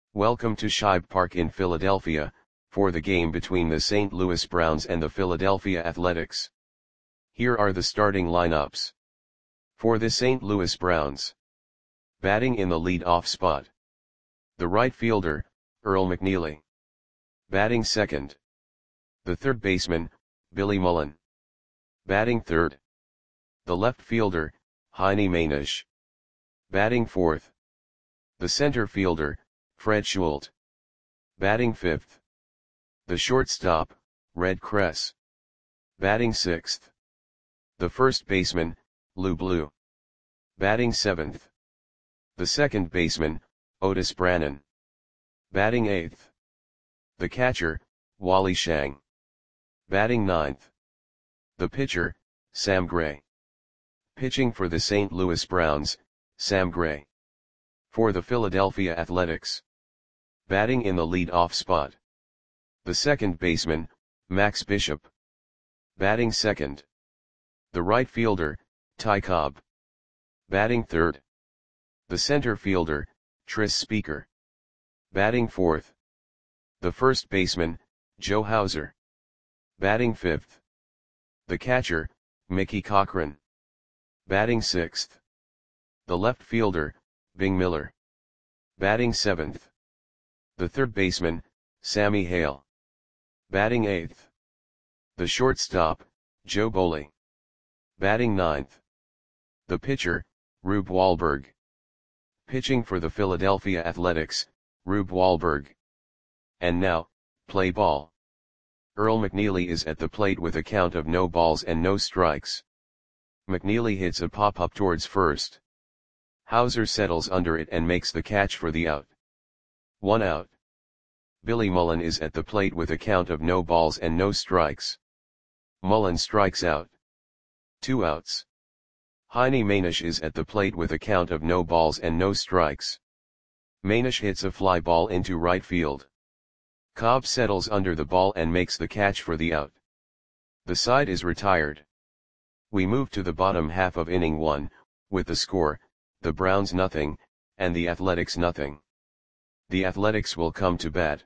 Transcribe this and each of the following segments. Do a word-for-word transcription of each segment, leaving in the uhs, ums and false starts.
Welcome to Shibe Park in Philadelphia, for the game between the Saint Louis Browns and the Philadelphia Athletics. Here are the starting lineups. For the Saint Louis Browns. Batting in the lead-off spot. The right fielder, Earl McNeely. Batting second. The third baseman, Billy Mullen. Batting third. The left fielder, Heine Manish. Batting fourth. The center fielder, Fred Schult. Batting fifth. The shortstop, Red Kress. Batting sixth. The first baseman, Lou Blue. Batting seventh. The second baseman, Otis Brannan. Batting eighth. The catcher, Wally Shang. Batting ninth. The pitcher, Sam Gray. Pitching for the Saint Louis Browns, Sam Gray. For the Philadelphia Athletics. Batting in the lead-off spot. The second baseman, Max Bishop. Batting second. The right fielder, Ty Cobb. Batting third. The center fielder, Tris Speaker. Batting fourth. The first baseman, Joe Hauser. Batting fifth. The catcher, Mickey Cochran. Batting sixth. The left fielder, Bing Miller. Batting seventh. The third baseman, Sammy Hale. Batting eighth. The shortstop, Joe Boley. Batting ninth. The pitcher, Rube Wahlberg. Pitching for the Philadelphia Athletics, Rube Wahlberg. And now, play ball. Earl McNeely is at the plate with a count of no balls and no strikes. McNeely hits a pop-up towards first. Hauser settles under it and makes the catch for the out. One out. Billy Mullen is at the plate with a count of no balls and no strikes. Mullen strikes out. Two outs. Heine Manish is at the plate with a count of no balls and no strikes. Manish hits a fly ball into right field. Cobb settles under the ball and makes the catch for the out. The side is retired. We move to the bottom half of inning one, with the score, the Browns nothing, and the Athletics nothing. The Athletics will come to bat.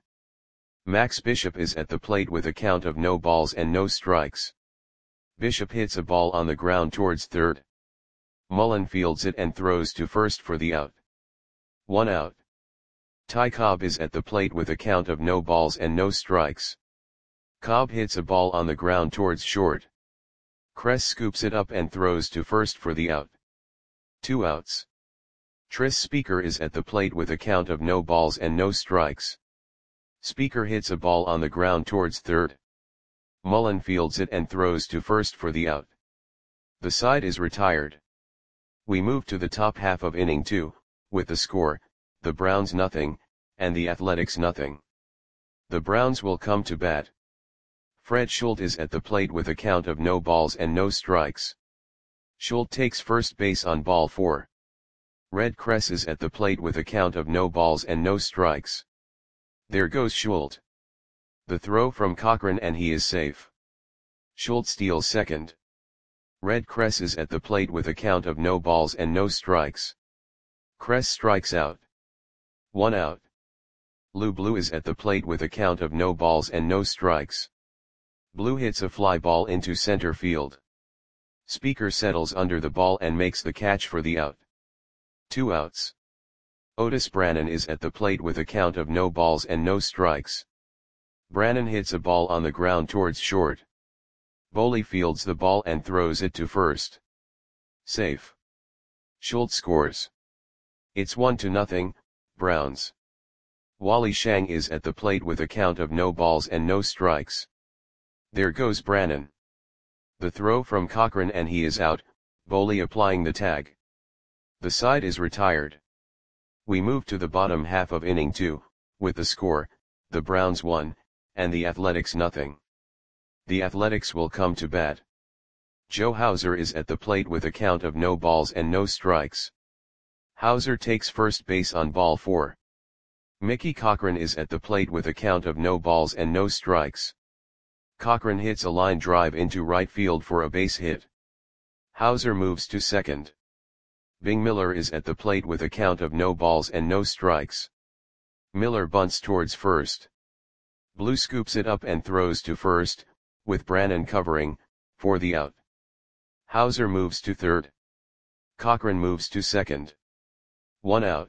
Max Bishop is at the plate with a count of no balls and no strikes. Bishop hits a ball on the ground towards third. Mullen fields it and throws to first for the out. One out. Ty Cobb is at the plate with a count of no balls and no strikes. Cobb hits a ball on the ground towards short. Kress scoops it up and throws to first for the out. Two outs. Tris Speaker is at the plate with a count of no balls and no strikes. Speaker hits a ball on the ground towards third. Mullen fields it and throws to first for the out. The side is retired. We move to the top half of inning two, with the score, the Browns nothing, and the Athletics nothing. The Browns will come to bat. Fred Schult is at the plate with a count of no balls and no strikes. Schult takes first base on ball four. Red Kress is at the plate with a count of no balls and no strikes. There goes Schult. The throw from Cochran and he is safe. Schult steals second. Red Kress is at the plate with a count of no balls and no strikes. Kress strikes out. One out. Lou Blue is at the plate with a count of no balls and no strikes. Blue hits a fly ball into center field. Speaker settles under the ball and makes the catch for the out. Two outs. Otis Brannan is at the plate with a count of no balls and no strikes. Brannan hits a ball on the ground towards short. Boley fields the ball and throws it to first. Safe. Schult scores. It's one to nothing, Browns. Wally Shang is at the plate with a count of no balls and no strikes. There goes Brannan. The throw from Cochran and he is out, Boley applying the tag. The side is retired. We move to the bottom half of inning two, with the score, the Browns one, and the Athletics nothing. The Athletics will come to bat. Joe Hauser is at the plate with a count of no balls and no strikes. Hauser takes first base on ball four. Mickey Cochran is at the plate with a count of no balls and no strikes. Cochran hits a line drive into right field for a base hit. Hauser moves to second. Bing Miller is at the plate with a count of no balls and no strikes. Miller bunts towards first. Blue scoops it up and throws to first, with Brannan covering, for the out. Hauser moves to third. Cochran moves to second. One out.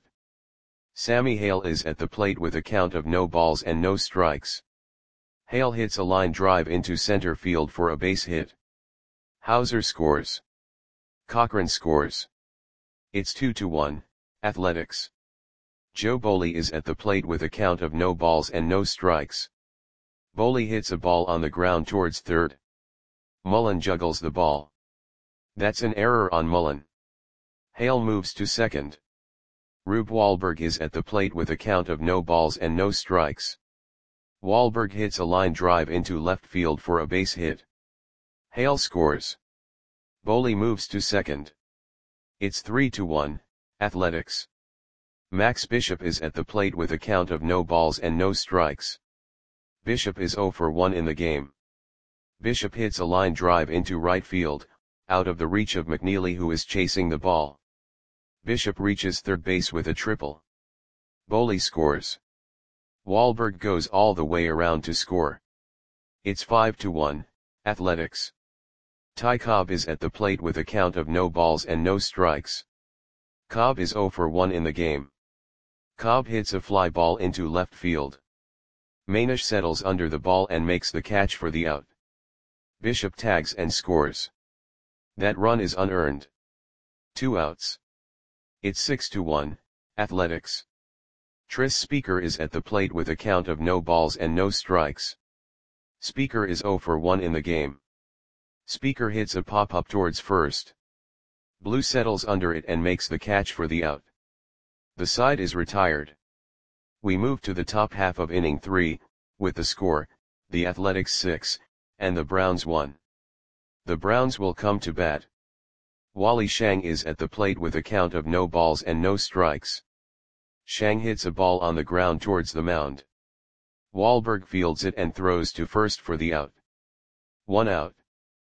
Sammy Hale is at the plate with a count of no balls and no strikes. Hale hits a line drive into center field for a base hit. Hauser scores. Cochran scores. It's two to one, Athletics. Joe Boley is at the plate with a count of no balls and no strikes. Boley hits a ball on the ground towards third. Mullen juggles the ball. That's an error on Mullen. Hale moves to second. Rube Wahlberg is at the plate with a count of no balls and no strikes. Wahlberg hits a line drive into left field for a base hit. Hale scores. Boley moves to second. It's three to one, Athletics. Max Bishop is at the plate with a count of no balls and no strikes. Bishop is zero for one in the game. Bishop hits a line drive into right field, out of the reach of McNeely, who is chasing the ball. Bishop reaches third base with a triple. Boley scores. Wahlberg goes all the way around to score. It's five to one, Athletics. Ty Cobb is at the plate with a count of no balls and no strikes. Cobb is zero for one in the game. Cobb hits a fly ball into left field. Manish settles under the ball and makes the catch for the out. Bishop tags and scores. That run is unearned. Two outs. It's six to one, Athletics. Tris Speaker is at the plate with a count of no balls and no strikes. Speaker is zero for one in the game. Speaker hits a pop-up towards first. Blue settles under it and makes the catch for the out. The side is retired. We move to the top half of inning three, with the score, the Athletics six, and the Browns one. The Browns will come to bat. Wally Shang is at the plate with a count of no balls and no strikes. Shang hits a ball on the ground towards the mound. Wahlberg fields it and throws to first for the out. One out.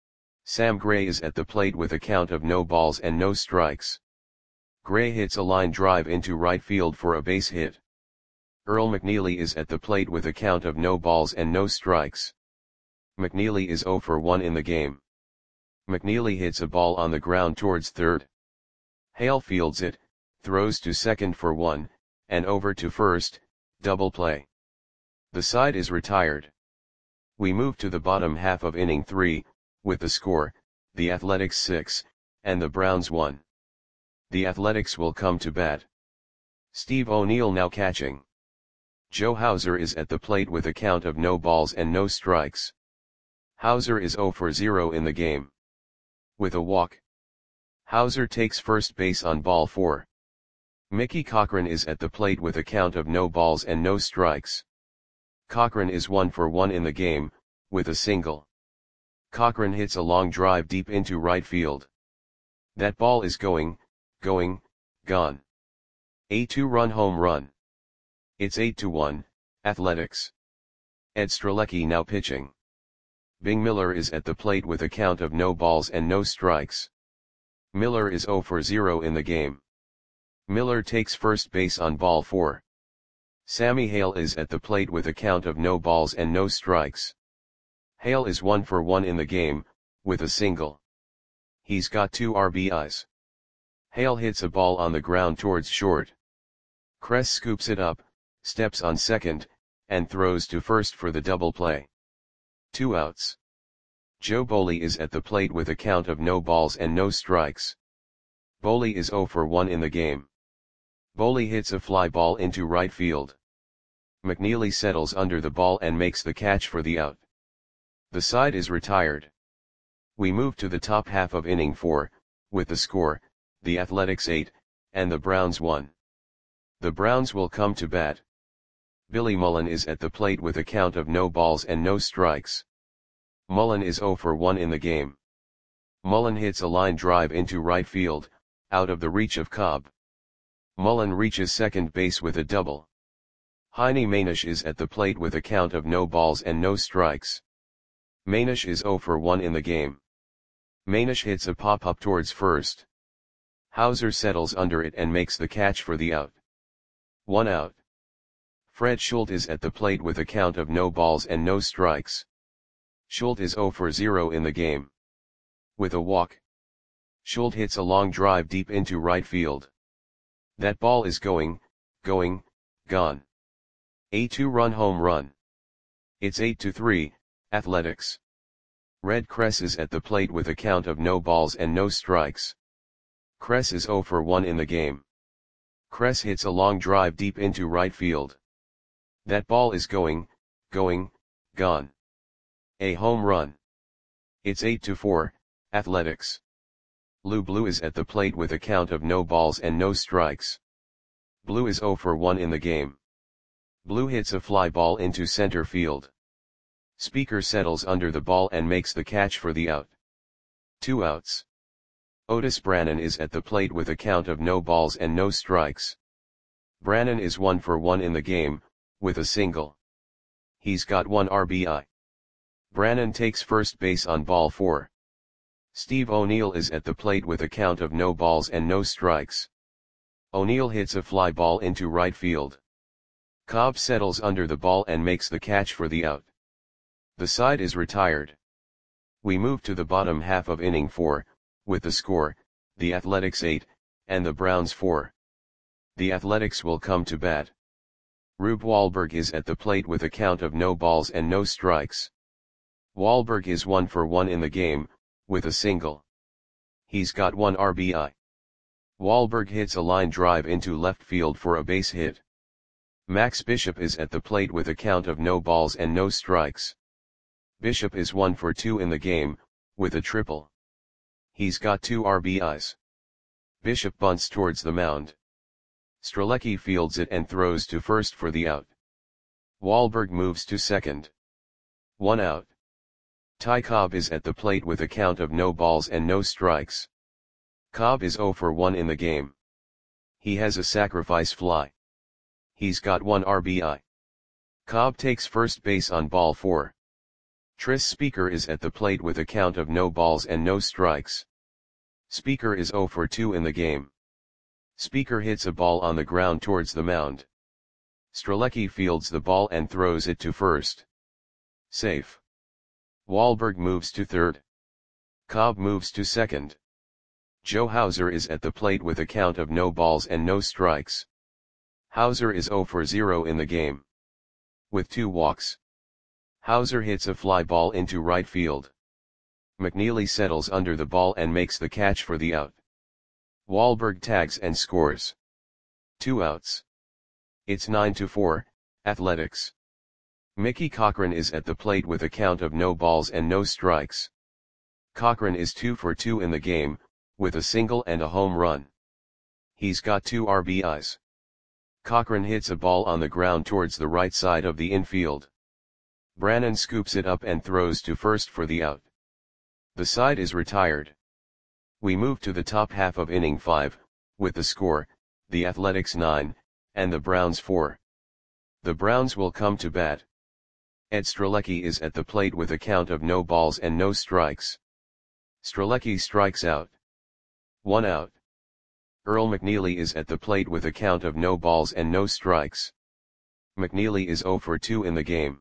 Sam Gray is at the plate with a count of no balls and no strikes. Gray hits a line drive into right field for a base hit. Earl McNeely is at the plate with a count of no balls and no strikes. McNeely is zero for one in the game. McNeely hits a ball on the ground towards third. Hale fields it, throws to second for one, and over to first, double play. The side is retired. We move to the bottom half of inning three, with the score, the Athletics six, and the Browns one. The Athletics will come to bat. Steve O'Neill now catching. Joe Hauser is at the plate with a count of no balls and no strikes. Hauser is zero for zero in the game. With a walk. Hauser takes first base on ball four. Mickey Cochran is at the plate with a count of no balls and no strikes. Cochran is one for one in the game, with a single. Cochran hits a long drive deep into right field. That ball is going, going, gone. A two-run home run. It's eight to one, Athletics. Ed Strzelecki now pitching. Bing Miller is at the plate with a count of no balls and no strikes. Miller is zero for zero in the game. Miller takes first base on ball four. Sammy Hale is at the plate with a count of no balls and no strikes. Hale is one for one in the game, with a single. He's got two R B Is. Hale hits a ball on the ground towards short. Kress scoops it up, steps on second, and throws to first for the double play. Two outs. Joe Boley is at the plate with a count of no balls and no strikes. Boley is zero for one in the game. Boley hits a fly ball into right field. McNeely settles under the ball and makes the catch for the out. The side is retired. We move to the top half of inning four, with the score, the Athletics eight, and the Browns one. The Browns will come to bat. Billy Mullen is at the plate with a count of no balls and no strikes. Mullen is zero for one in the game. Mullen hits a line drive into right field, out of the reach of Cobb. Mullen reaches second base with a double. Heine Manish is at the plate with a count of no balls and no strikes. Manish is zero for one in the game. Manish hits a pop-up towards first. Hauser settles under it and makes the catch for the out. One out. Fred Schuldt is at the plate with a count of no balls and no strikes. Schuldt is zero for zero in the game. With a walk, Schuldt hits a long drive deep into right field. That ball is going, going, gone. A two-run home run. It's eight to three, Athletics. Red Kress is at the plate with a count of no balls and no strikes. Kress is zero for one in the game. Kress hits a long drive deep into right field. That ball is going, going, gone. A home run. It's eight to four, Athletics. Lou Blue is at the plate with a count of no balls and no strikes. Blue is zero for one in the game. Blue hits a fly ball into center field. Speaker settles under the ball and makes the catch for the out. Two outs. Otis Brannan is at the plate with a count of no balls and no strikes. Brannan is one for one in the game, with a single. He's got one R B I. Brannan takes first base on ball four. Steve O'Neill is at the plate with a count of no balls and no strikes. O'Neill hits a fly ball into right field. Cobb settles under the ball and makes the catch for the out. The side is retired. We move to the bottom half of inning four, with the score, the Athletics eight, and the Browns four. The Athletics will come to bat. Rube Wahlberg is at the plate with a count of no balls and no strikes. Wahlberg is one for one in the game, with a single. He's got one R B I. Wahlberg hits a line drive into left field for a base hit. Max Bishop is at the plate with a count of no balls and no strikes. Bishop is one for two in the game, with a triple. He's got two R B Is. Bishop bunts towards the mound. Strzelecki fields it and throws to first for the out. Wahlberg moves to second. One out. Ty Cobb is at the plate with a count of no balls and no strikes. Cobb is zero for one in the game. He has a sacrifice fly. He's got one R B I. Cobb takes first base on ball four. Tris Speaker is at the plate with a count of no balls and no strikes. Speaker is zero for two in the game. Speaker hits a ball on the ground towards the mound. Strzelecki fields the ball and throws it to first. Safe. Wahlberg moves to third. Cobb moves to second. Joe Hauser is at the plate with a count of no balls and no strikes. Hauser is zero for zero in the game. With two walks, Hauser hits a fly ball into right field. McNeely settles under the ball and makes the catch for the out. Wahlberg tags and scores. Two outs. It's nine to four, Athletics. Mickey Cochran is at the plate with a count of no balls and no strikes. Cochran is two for two in the game, with a single and a home run. He's got two R B Is. Cochran hits a ball on the ground towards the right side of the infield. Brannan scoops it up and throws to first for the out. The side is retired. We move to the top half of inning five, with the score, the Athletics nine, and the Browns four. The Browns will come to bat. Ed Strzelecki is at the plate with a count of no balls and no strikes. Strzelecki strikes out. One out. Earl McNeely is at the plate with a count of no balls and no strikes. McNeely is zero for two in the game.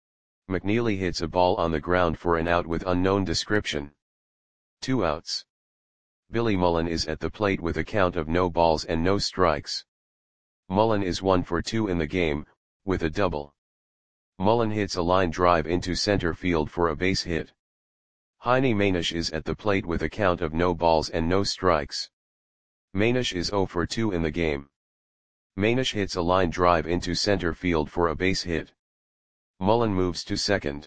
McNeely hits a ball on the ground for an out with unknown description. Two outs. Billy Mullen is at the plate with a count of no balls and no strikes. Mullen is one for two in the game, with a double. Mullen hits a line drive into center field for a base hit. Heine Manish is at the plate with a count of no balls and no strikes. Manish is zero for two in the game. Manish hits a line drive into center field for a base hit. Mullen moves to second.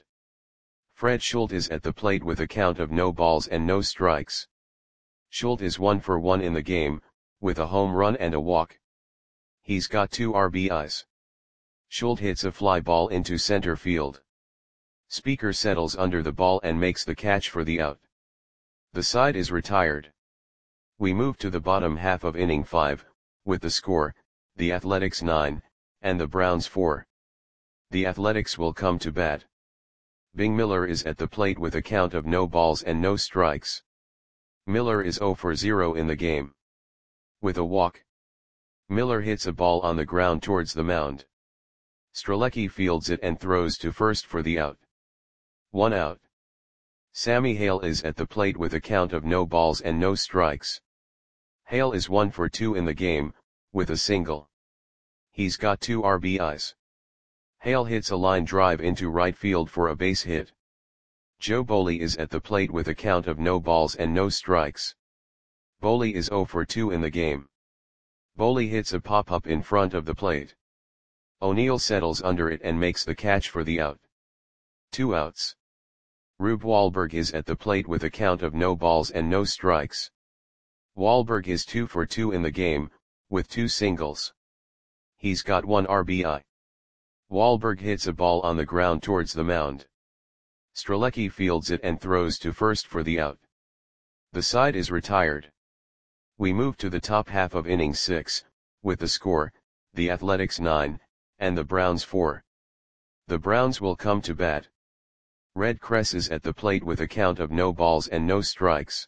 Fred Schuldt is at the plate with a count of no balls and no strikes. Schuldt is one for one in the game, with a home run and a walk. He's got two R B Is. Schuldt hits a fly ball into center field. Speaker settles under the ball and makes the catch for the out. The side is retired. We move to the bottom half of inning five, with the score, the Athletics nine, and the Browns four. The Athletics will come to bat. Bing Miller is at the plate with a count of no balls and no strikes. Miller is zero for zero in the game. With a walk, Miller hits a ball on the ground towards the mound. Strzelecki fields it and throws to first for the out. One out. Sammy Hale is at the plate with a count of no balls and no strikes. Hale is one for two in the game, with a single. He's got two R B Is. Hale hits a line drive into right field for a base hit. Joe Boley is at the plate with a count of no balls and no strikes. Boley is zero for two in the game. Boley hits a pop-up in front of the plate. O'Neill settles under it and makes the catch for the out. Two outs. Rube Wahlberg is at the plate with a count of no balls and no strikes. Wahlberg is two for two in the game, with two singles. He's got one R B I. Wahlberg hits a ball on the ground towards the mound. Strzelecki fields it and throws to first for the out. The side is retired. We move to the top half of inning six, with the score, the Athletics nine, and the Browns four. The Browns will come to bat. Red Kress is at the plate with a count of no balls and no strikes.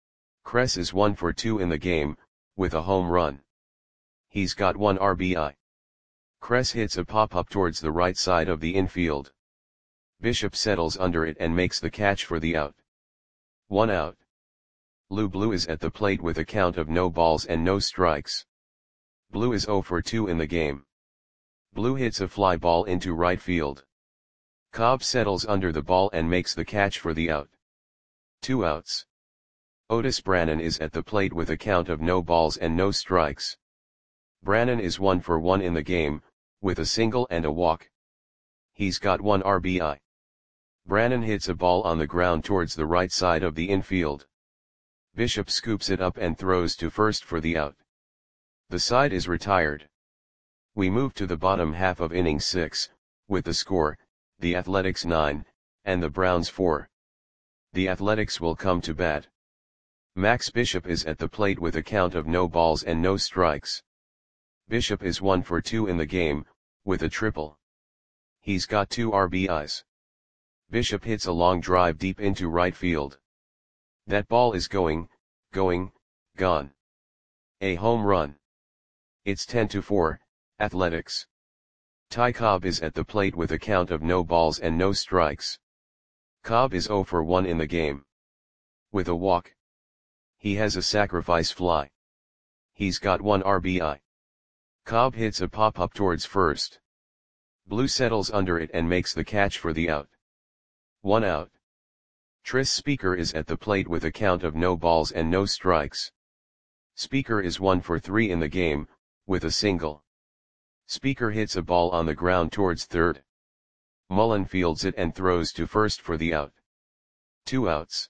Kress is one for two in the game, with a home run. He's got one R B I. Kress hits a pop-up towards the right side of the infield. Bishop settles under it and makes the catch for the out. One out. Lou Blue is at the plate with a count of no balls and no strikes. Blue is zero for two in the game. Blue hits a fly ball into right field. Cobb settles under the ball and makes the catch for the out. Two outs. Otis Brannan is at the plate with a count of no balls and no strikes. Brannan is one for one in the game, with a single and a walk. He's got one R B I. Brannan hits a ball on the ground towards the right side of the infield. Bishop scoops it up and throws to first for the out. The side is retired. We move to the bottom half of inning six, with the score, the Athletics nine, and the Browns four. The Athletics will come to bat. Max Bishop is at the plate with a count of no balls and no strikes. Bishop is one for two in the game, with a triple. He's got two R B Is. Bishop hits a long drive deep into right field. That ball is going, going, gone. A home run. It's ten to four, Athletics. Ty Cobb is at the plate with a count of no balls and no strikes. Cobb is zero for one in the game. With a walk. He has a sacrifice fly. He's got one R B I. Cobb hits a pop-up towards first. Blue settles under it and makes the catch for the out. One out. Tris Speaker is at the plate with a count of no balls and no strikes. Speaker is one for three in the game, with a single. Speaker hits a ball on the ground towards third. Mullen fields it and throws to first for the out. Two outs.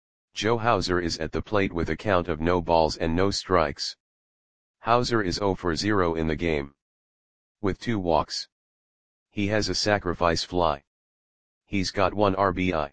Joe Hauser is at the plate with a count of no balls and no strikes. Hauser is zero for zero in the game. With two walks. He has a sacrifice fly. He's got one R B I.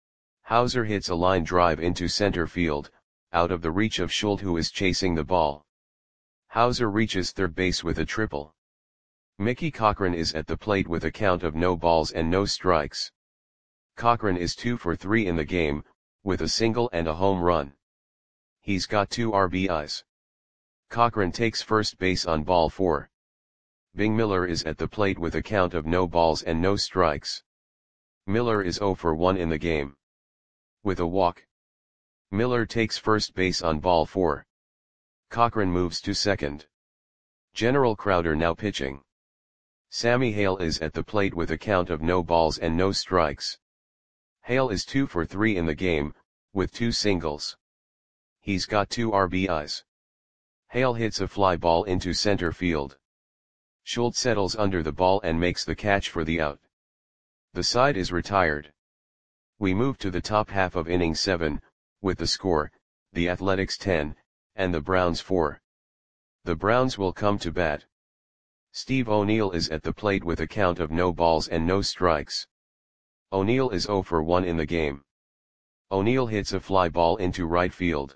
Hauser hits a line drive into center field, out of the reach of Schultz, who is chasing the ball. Hauser reaches third base with a triple. Mickey Cochran is at the plate with a count of no balls and no strikes. Cochran is two for three in the game, with a single and a home run. He's got two R B Is. Cochran takes first base on ball four. Bing Miller is at the plate with a count of no balls and no strikes. Miller is zero for one in the game. With a walk. Miller takes first base on ball four. Cochran moves to second. General Crowder now pitching. Sammy Hale is at the plate with a count of no balls and no strikes. Hale is two for three in the game, with two singles. He's got two R B Is. Hale hits a fly ball into center field. Schultz settles under the ball and makes the catch for the out. The side is retired. We move to the top half of inning seven, with the score, the Athletics ten, and the Browns four. The Browns will come to bat. Steve O'Neill is at the plate with a count of no balls and no strikes. O'Neill is zero for one in the game. O'Neill hits a fly ball into right field.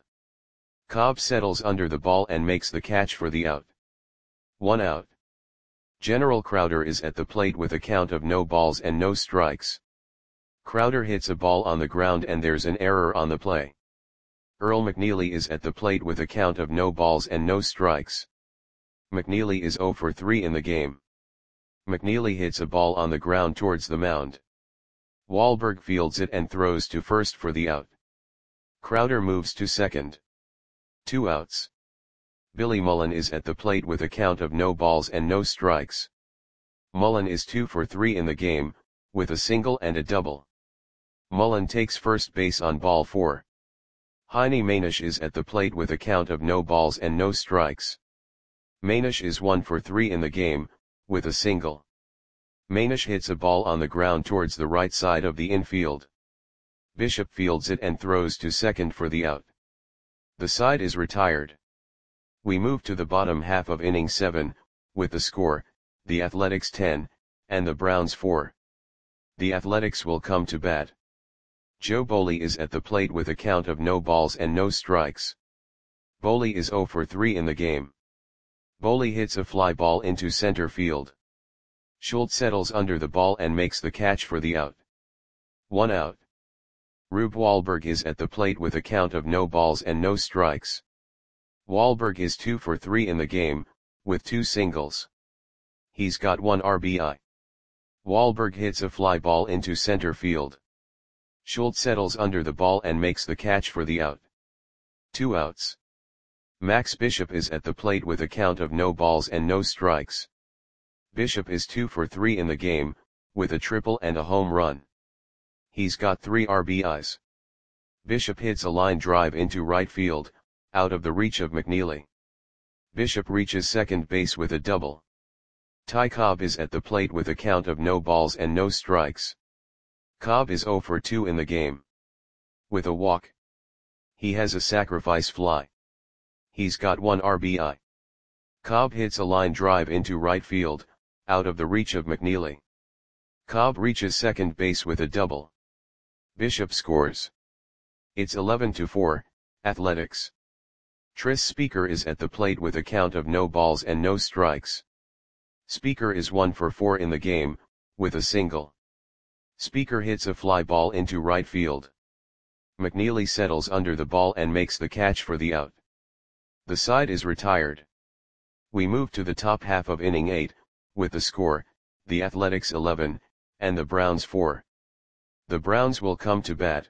Cobb settles under the ball and makes the catch for the out. One out. General Crowder is at the plate with a count of no balls and no strikes. Crowder hits a ball on the ground and there's an error on the play. Earl McNeely is at the plate with a count of no balls and no strikes. McNeely is zero for three in the game. McNeely hits a ball on the ground towards the mound. Wahlberg fields it and throws to first for the out. Crowder moves to second. Two outs. Billy Mullen is at the plate with a count of no balls and no strikes. Mullen is two for three in the game, with a single and a double. Mullen takes first base on ball four. Heine Manish is at the plate with a count of no balls and no strikes. Manish is one for three in the game, with a single. Manish hits a ball on the ground towards the right side of the infield. Bishop fields it and throws to second for the out. The side is retired. We move to the bottom half of inning seven, with the score, the Athletics ten, and the Browns four. The Athletics will come to bat. Joe Boley is at the plate with a count of no balls and no strikes. Boley is zero for three in the game. Boley hits a fly ball into center field. Schultz settles under the ball and makes the catch for the out. One out. Rube Wahlberg is at the plate with a count of no balls and no strikes. Wahlberg is two for three in the game, with two singles. He's got one R B I. Wahlberg hits a fly ball into center field. Schultz settles under the ball and makes the catch for the out. Two outs. Max Bishop is at the plate with a count of no balls and no strikes. Bishop is two for three in the game, with a triple and a home run. He's got three R B Is. Bishop hits a line drive into right field, out of the reach of McNeely. Bishop reaches second base with a double. Ty Cobb is at the plate with a count of no balls and no strikes. Cobb is zero for two in the game. With a walk. He has a sacrifice fly. He's got one R B I. Cobb hits a line drive into right field, out of the reach of McNeely. Cobb reaches second base with a double. Bishop scores. It's eleven to four, Athletics. Tris Speaker is at the plate with a count of no balls and no strikes. Speaker is one for four in the game, with a single. Speaker hits a fly ball into right field. McNeely settles under the ball and makes the catch for the out. The side is retired. We move to the top half of inning eight, with the score, the Athletics eleven, and the Browns four. The Browns will come to bat.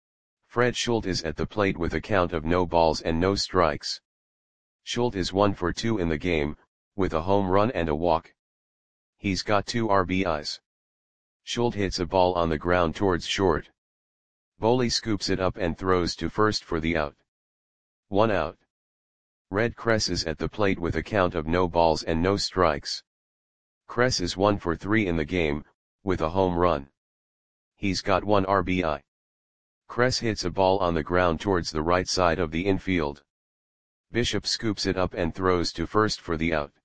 Fred Schultz is at the plate with a count of no balls and no strikes. Schultz is one for two in the game, with a home run and a walk. He's got two R B Is. Schultz hits a ball on the ground towards short. Boley scoops it up and throws to first for the out. One out. Red Kress is at the plate with a count of no balls and no strikes. Kress is one for three in the game, with a home run. He's got one R B I. Kress hits a ball on the ground towards the right side of the infield. Bishop scoops it up and throws to first for the out.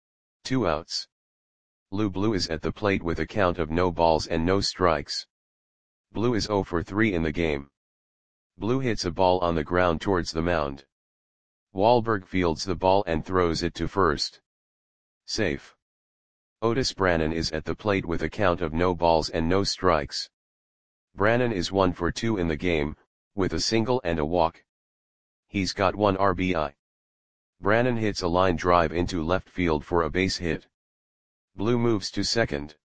Two outs. Lou Blue is at the plate with a count of no balls and no strikes. Blue is zero for three in the game. Blue hits a ball on the ground towards the mound. Wahlberg fields the ball and throws it to first. Safe. Otis Brannon is at the plate with a count of no balls and no strikes. Brannon is one for two in the game, with a single and a walk. He's got one R B I. Brannon hits a line drive into left field for a base hit. Blue moves to second.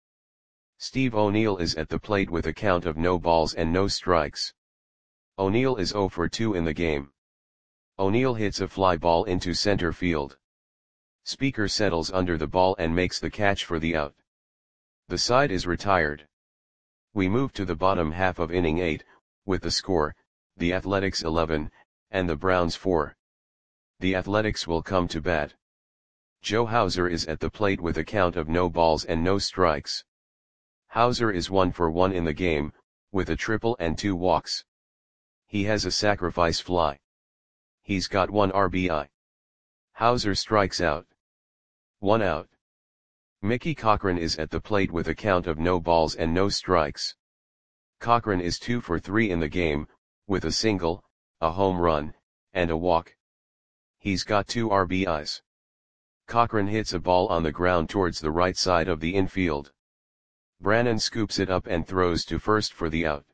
Steve O'Neill is at the plate with a count of no balls and no strikes. O'Neill is zero for two in the game. O'Neill hits a fly ball into center field. Speaker settles under the ball and makes the catch for the out. The side is retired. We move to the bottom half of inning eight, with the score, the Athletics eleven, and the Browns four. The Athletics will come to bat. Joe Hauser is at the plate with a count of no balls and no strikes. Hauser is one for one in the game, with a triple and two walks. He has a sacrifice fly. He's got one R B I. Hauser strikes out. One out. Mickey Cochran is at the plate with a count of no balls and no strikes. Cochran is two for three in the game, with a single, a home run, and a walk. He's got two R B Is. Cochran hits a ball on the ground towards the right side of the infield. Brannon scoops it up and throws to first for the out.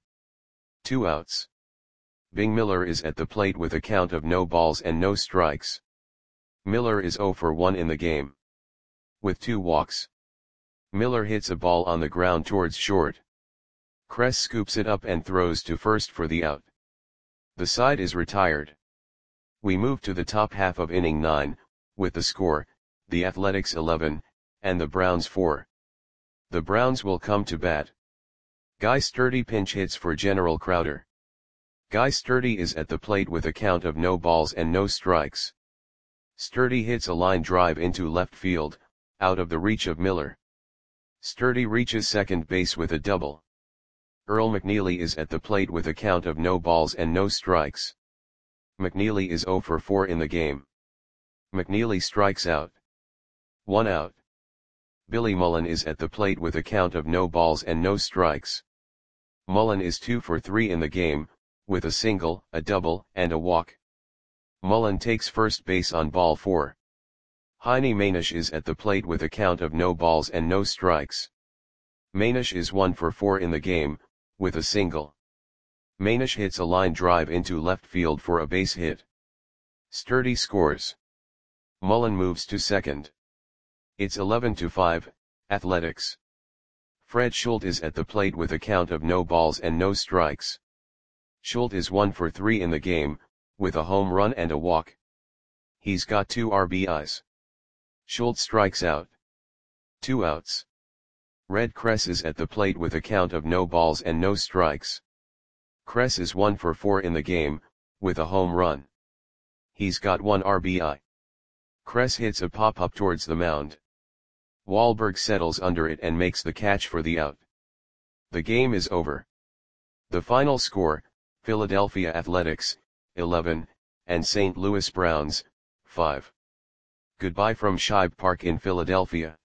Two outs. Bing Miller is at the plate with a count of no balls and no strikes. Miller is zero for one in the game. With two walks. Miller hits a ball on the ground towards short. Kress scoops it up and throws to first for the out. The side is retired. We move to the top half of inning nine, with the score, the Athletics eleven, and the Browns four. The Browns will come to bat. Guy Sturdy pinch hits for General Crowder. Guy Sturdy is at the plate with a count of no balls and no strikes. Sturdy hits a line drive into left field, out of the reach of Miller. Sturdy reaches second base with a double. Earl McNeely is at the plate with a count of no balls and no strikes. McNeely is zero for four in the game. McNeely strikes out. One out. Billy Mullen is at the plate with a count of no balls and no strikes. Mullen is two for three in the game, with a single, a double, and a walk. Mullen takes first base on ball four. Heine Manish is at the plate with a count of no balls and no strikes. Manish is one for four in the game, with a single. Manish hits a line drive into left field for a base hit. Sturdy scores. Mullen moves to second. It's eleven to five, Athletics. Fred Schultz is at the plate with a count of no balls and no strikes. Schultz is one for three in the game, with a home run and a walk. He's got two R B Is. Schultz strikes out. Two outs. Red Kress is at the plate with a count of no balls and no strikes. Kress is one for four in the game, with a home run. He's got one R B I. Kress hits a pop-up towards the mound. Wahlberg settles under it and makes the catch for the out. The game is over. The final score, Philadelphia Athletics, eleven, and Saint Louis Browns, five. Goodbye from Shibe Park in Philadelphia.